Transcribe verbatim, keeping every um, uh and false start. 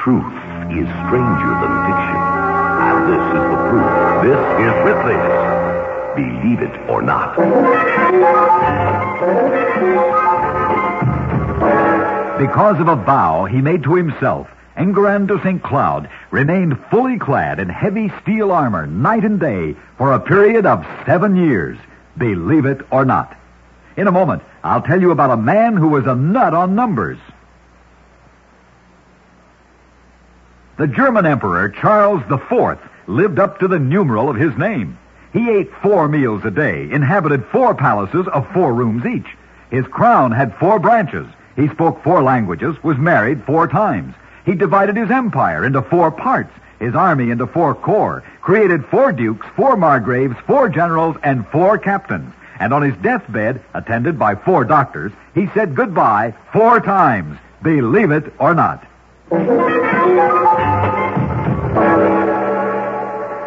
Truth is stranger than fiction. And this is the proof. This is Ripley's Believe It or Not. Because of a vow he made to himself, Enguerrand de Saint Cloud remained fully clad in heavy steel armor night and day for a period of seven years. Believe it or not. In a moment, I'll tell you about a man who was a nut on numbers. The German Emperor Charles the Fourth lived up to the numeral of his name. He ate four meals a day, inhabited four palaces of four rooms each. His crown had four branches. He spoke four languages, was married four times. He divided his empire into four parts, his army into four corps, created four dukes, four margraves, four generals, and four captains. And on his deathbed, attended by four doctors, he said goodbye four times. Believe it or not.